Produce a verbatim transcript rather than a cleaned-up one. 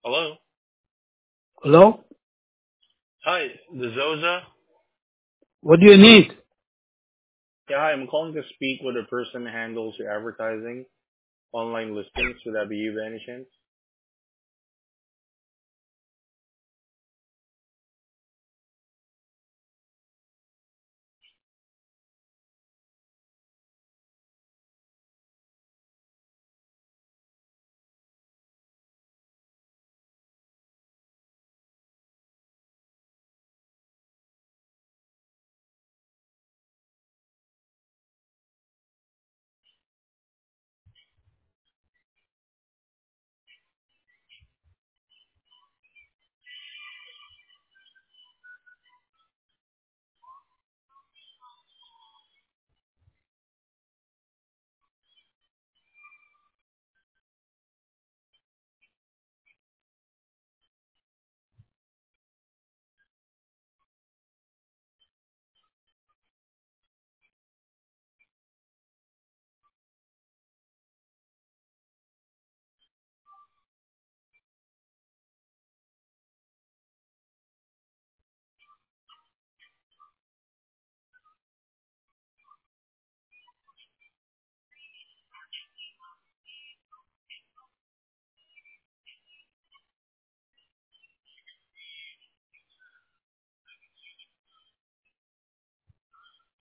Hello. Hello? Hi, the Zoza. What do you need? Yeah, hi. I'm calling to speak with the person who handles your advertising, online listings. Would that be you by any chance?